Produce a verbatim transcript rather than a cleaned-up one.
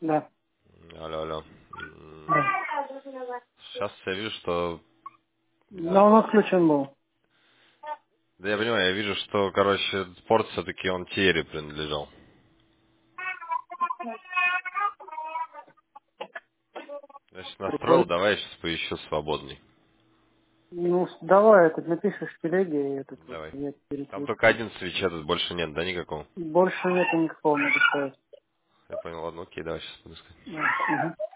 Да. Алло, алло. Да. Сейчас я вижу, что... Но он отключен был. Да я понимаю, я вижу, что, короче, этот порт все-таки он Терри принадлежал. Я сейчас настроил, Прикольно. давай я сейчас поищу свободный. Ну, с- давай, этот напишешь в телеге, и этот вот, Давай. я Там перекину. только один свич, этот больше нет, да, никакого? Больше нету никакого, надо сказать. Я понял, ладно, окей, давай сейчас буду искать. Мгм.